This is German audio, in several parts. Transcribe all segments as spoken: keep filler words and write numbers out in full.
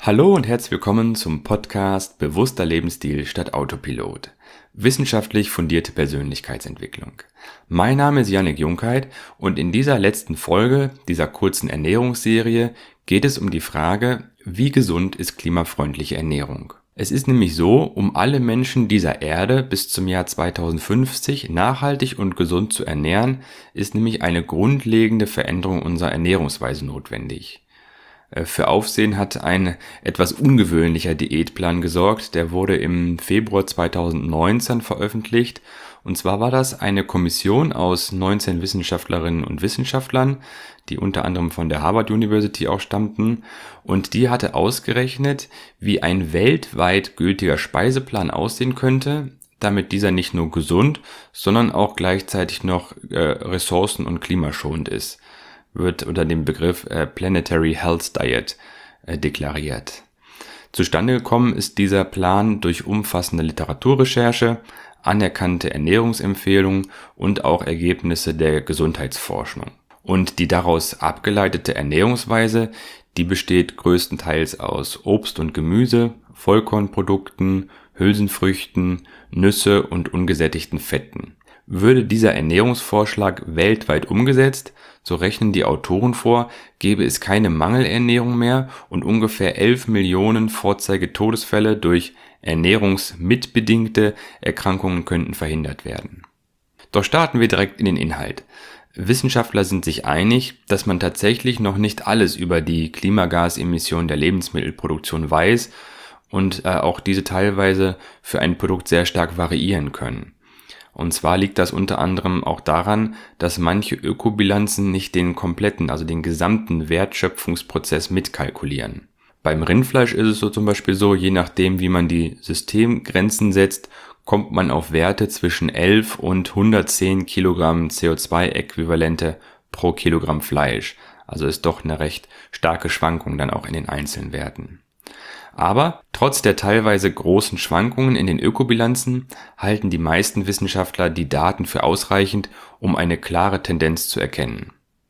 Hallo und herzlich willkommen zum Podcast Bewusster Lebensstil statt Autopilot. Wissenschaftlich fundierte Persönlichkeitsentwicklung. Mein Name ist Jannik Junkheit und in dieser letzten Folge dieser kurzen Ernährungsserie geht es um die Frage, wie gesund ist klimafreundliche Ernährung? Es ist nämlich so, um alle Menschen dieser Erde bis zum Jahr zweitausendfünfzig nachhaltig und gesund zu ernähren, ist nämlich eine grundlegende Veränderung unserer Ernährungsweise notwendig. Für Aufsehen hat ein etwas ungewöhnlicher Diätplan gesorgt, der wurde im Februar zweitausendneunzehn veröffentlicht. Und zwar war das eine Kommission aus neunzehn Wissenschaftlerinnen und Wissenschaftlern, die unter anderem von der Harvard University auch stammten. Und die hatte ausgerechnet, wie ein weltweit gültiger Speiseplan aussehen könnte, damit dieser nicht nur gesund, sondern auch gleichzeitig noch äh, ressourcen- und klimaschonend ist. Wird unter dem Begriff äh, Planetary Health Diet äh, deklariert. Zustande gekommen ist dieser Plan durch umfassende Literaturrecherche, anerkannte Ernährungsempfehlungen und auch Ergebnisse der Gesundheitsforschung. Und die daraus abgeleitete Ernährungsweise, die besteht größtenteils aus Obst und Gemüse, Vollkornprodukten, Hülsenfrüchten, Nüsse und ungesättigten Fetten. Würde dieser Ernährungsvorschlag weltweit umgesetzt, so rechnen die Autoren vor, gäbe es keine Mangelernährung mehr und ungefähr elf Millionen Vorzeigetodesfälle durch ernährungsmitbedingte Erkrankungen könnten verhindert werden. Doch starten wir direkt in den Inhalt. Wissenschaftler sind sich einig, dass man tatsächlich noch nicht alles über die Klimagasemissionen der Lebensmittelproduktion weiß und äh, auch diese teilweise für ein Produkt sehr stark variieren können. Und zwar liegt das unter anderem auch daran, dass manche Ökobilanzen nicht den kompletten, also den gesamten Wertschöpfungsprozess mitkalkulieren. Beim Rindfleisch ist es so zum Beispiel so, je nachdem wie man die Systemgrenzen setzt, kommt man auf Werte zwischen elf und hundertzehn Kilogramm C O zwei Äquivalente pro Kilogramm Fleisch. Also ist doch eine recht starke Schwankung dann auch in den einzelnen Werten. Aber trotz der teilweise großen Schwankungen in den Ökobilanzen halten die meisten Wissenschaftler die Daten für ausreichend, um eine klare Tendenz zu erkennen.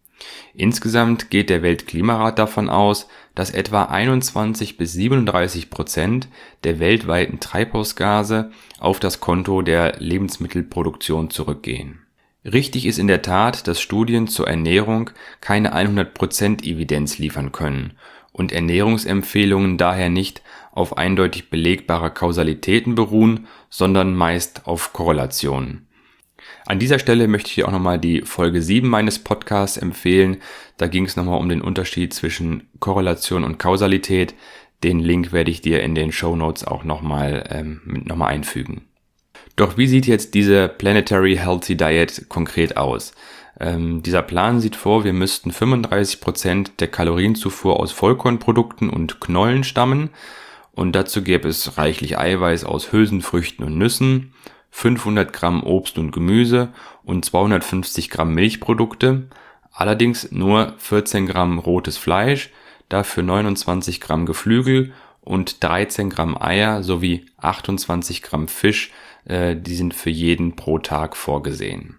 Insgesamt geht der Weltklimarat davon aus, dass etwa einundzwanzig bis siebenunddreißig Prozent der weltweiten Treibhausgase auf das Konto der Lebensmittelproduktion zurückgehen. Richtig ist in der Tat, dass Studien zur Ernährung keine hundert Prozent Evidenz liefern können und Ernährungsempfehlungen daher nicht auf eindeutig belegbare Kausalitäten beruhen, sondern meist auf Korrelationen. An dieser Stelle möchte ich dir auch nochmal die Folge sieben meines Podcasts empfehlen. Da ging es nochmal um den Unterschied zwischen Korrelation und Kausalität. Den Link werde ich dir in den Shownotes auch nochmal ähm, nochmal einfügen. Doch wie sieht jetzt diese Planetary Healthy Diet konkret aus? Ähm, dieser Plan sieht vor, wir müssten fünfunddreißig Prozent der Kalorienzufuhr aus Vollkornprodukten und Knollen stammen und dazu gäbe es reichlich Eiweiß aus Hülsenfrüchten und Nüssen, fünfhundert Gramm Obst und Gemüse und zweihundertfünfzig Gramm Milchprodukte, allerdings nur vierzehn Gramm rotes Fleisch, dafür neunundzwanzig Gramm Geflügel und dreizehn Gramm Eier sowie achtundzwanzig Gramm Fisch, äh, die sind für jeden pro Tag vorgesehen.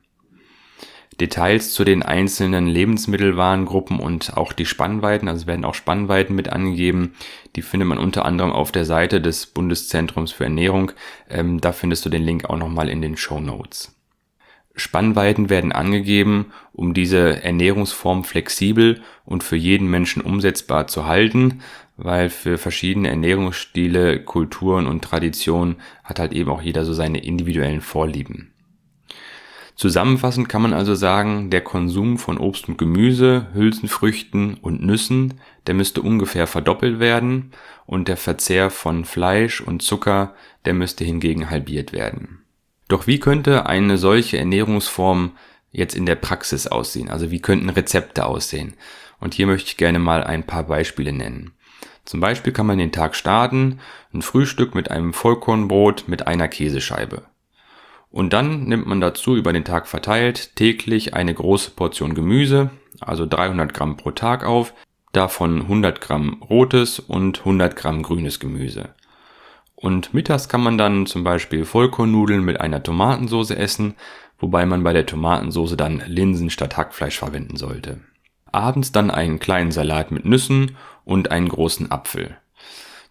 Details zu den einzelnen Lebensmittelwarengruppen und auch die Spannweiten, also es werden auch Spannweiten mit angegeben, die findet man unter anderem auf der Seite des Bundeszentrums für Ernährung, ähm, da findest du den Link auch nochmal in den Shownotes. Spannweiten werden angegeben, um diese Ernährungsform flexibel und für jeden Menschen umsetzbar zu halten, weil für verschiedene Ernährungsstile, Kulturen und Traditionen hat halt eben auch jeder so seine individuellen Vorlieben. Zusammenfassend kann man also sagen, der Konsum von Obst und Gemüse, Hülsenfrüchten und Nüssen, der müsste ungefähr verdoppelt werden und der Verzehr von Fleisch und Zucker, der müsste hingegen halbiert werden. Doch wie könnte eine solche Ernährungsform jetzt in der Praxis aussehen? Also wie könnten Rezepte aussehen? Und hier möchte ich gerne mal ein paar Beispiele nennen. Zum Beispiel kann man den Tag starten, ein Frühstück mit einem Vollkornbrot mit einer Käsescheibe. Und dann nimmt man dazu über den Tag verteilt täglich eine große Portion Gemüse, also dreihundert Gramm pro Tag auf, davon hundert Gramm rotes und hundert Gramm grünes Gemüse. Und mittags kann man dann zum Beispiel Vollkornnudeln mit einer Tomatensauce essen, wobei man bei der Tomatensauce dann Linsen statt Hackfleisch verwenden sollte. Abends dann einen kleinen Salat mit Nüssen und einen großen Apfel.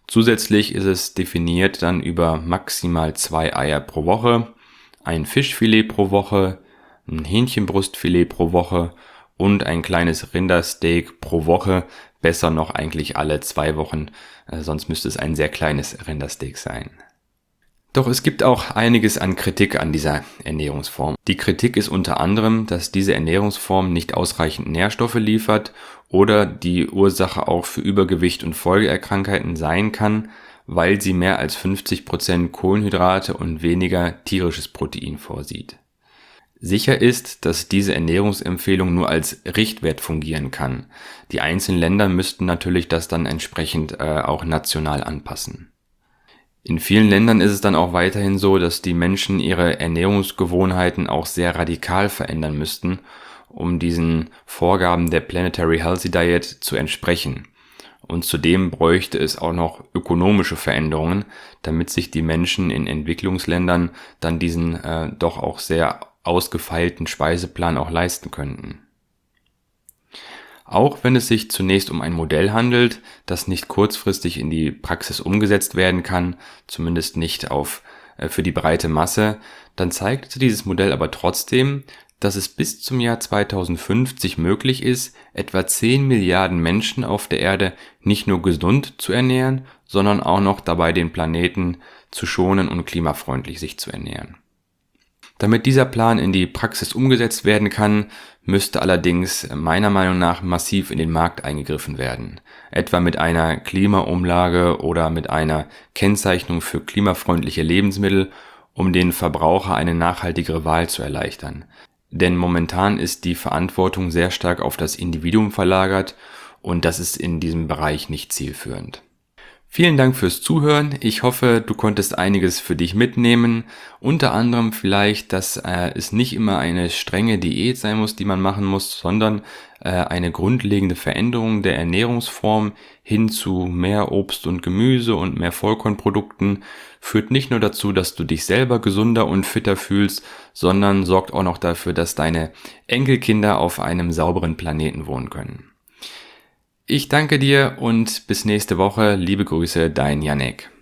Zusätzlich ist es definiert dann über maximal zwei Eier pro Woche, ein Fischfilet pro Woche, ein Hähnchenbrustfilet pro Woche und ein kleines Rindersteak pro Woche, besser noch eigentlich alle zwei Wochen, äh, sonst müsste es ein sehr kleines Rindersteak sein. Doch es gibt auch einiges an Kritik an dieser Ernährungsform. Die Kritik ist unter anderem, dass diese Ernährungsform nicht ausreichend Nährstoffe liefert oder die Ursache auch für Übergewicht und Folgeerkrankheiten sein kann, weil sie mehr als fünfzig Prozent Kohlenhydrate und weniger tierisches Protein vorsieht. Sicher ist, dass diese Ernährungsempfehlung nur als Richtwert fungieren kann. Die einzelnen Länder müssten natürlich das dann entsprechend äh, auch national anpassen. In vielen Ländern ist es dann auch weiterhin so, dass die Menschen ihre Ernährungsgewohnheiten auch sehr radikal verändern müssten, um diesen Vorgaben der Planetary Healthy Diet zu entsprechen. Und zudem bräuchte es auch noch ökonomische Veränderungen, damit sich die Menschen in Entwicklungsländern dann diesen äh, doch auch sehr ausgefeilten Speiseplan auch leisten könnten. Auch wenn es sich zunächst um ein Modell handelt, das nicht kurzfristig in die Praxis umgesetzt werden kann, zumindest nicht auf, äh, für die breite Masse, dann zeigt dieses Modell aber trotzdem, dass es bis zum Jahr zweitausendfünfzig möglich ist, etwa zehn Milliarden Menschen auf der Erde nicht nur gesund zu ernähren, sondern auch noch dabei den Planeten zu schonen und klimafreundlich sich zu ernähren. Damit dieser Plan in die Praxis umgesetzt werden kann, müsste allerdings meiner Meinung nach massiv in den Markt eingegriffen werden, etwa mit einer Klimaumlage oder mit einer Kennzeichnung für klimafreundliche Lebensmittel, um den Verbraucher eine nachhaltigere Wahl zu erleichtern. Denn momentan ist die Verantwortung sehr stark auf das Individuum verlagert und das ist in diesem Bereich nicht zielführend. Vielen Dank fürs Zuhören. Ich hoffe, du konntest einiges für dich mitnehmen. Unter anderem vielleicht, dass äh, es nicht immer eine strenge Diät sein muss, die man machen muss, sondern äh, eine grundlegende Veränderung der Ernährungsform hin zu mehr Obst und Gemüse und mehr Vollkornprodukten führt nicht nur dazu, dass du dich selber gesunder und fitter fühlst, sondern sorgt auch noch dafür, dass deine Enkelkinder auf einem sauberen Planeten wohnen können. Ich danke dir und bis nächste Woche. Liebe Grüße, dein Jannik.